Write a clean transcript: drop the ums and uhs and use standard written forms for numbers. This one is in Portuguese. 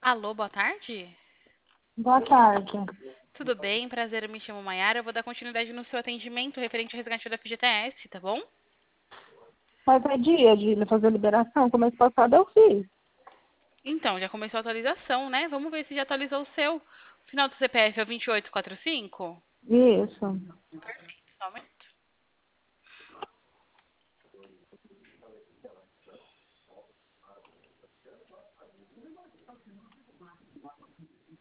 Alô, boa tarde? Boa tarde. Tudo bem? Prazer, eu me chamo Mayara. Eu vou dar continuidade no seu atendimento referente ao resgate da FGTS, tá bom? Mas é dia de fazer a liberação. Começo passado eu fiz. Então, já começou a atualização, né? Vamos ver se já atualizou o seu. O final do CPF é o 2845? Isso. Perfeito, só um minuto.